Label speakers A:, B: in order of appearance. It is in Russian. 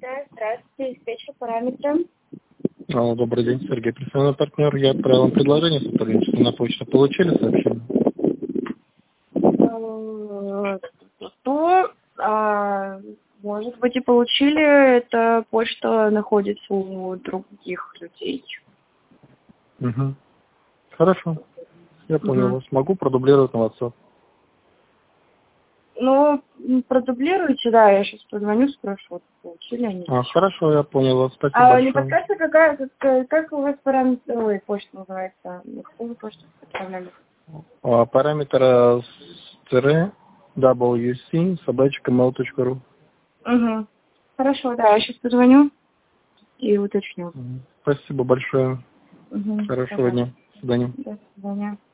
A: Да, здравствуйте, диспетчер параметра.
B: Добрый день, Сергей, профессиональный партнер. Я отправил вам предложение сотрудничества на почту. Получили сообщение?
A: Может быть, и получили. Эта почта находится у других людей.
B: Угу. Хорошо. Я понял вас. Могу продублировать на WhatsApp.
A: Ну, продублируйте, да, я сейчас позвоню, спрошу, получили они.
B: Хорошо, я понял вас. Спасибо большое.
A: Не подскажете, как у вас почта называется? На какую почту отправляли?
B: Параметр wc@mail.ru.
A: Угу. Хорошо, да, я сейчас позвоню и уточню.
B: Спасибо большое.
A: Угу.
B: Хорошего дня. До свидания.
A: До свидания.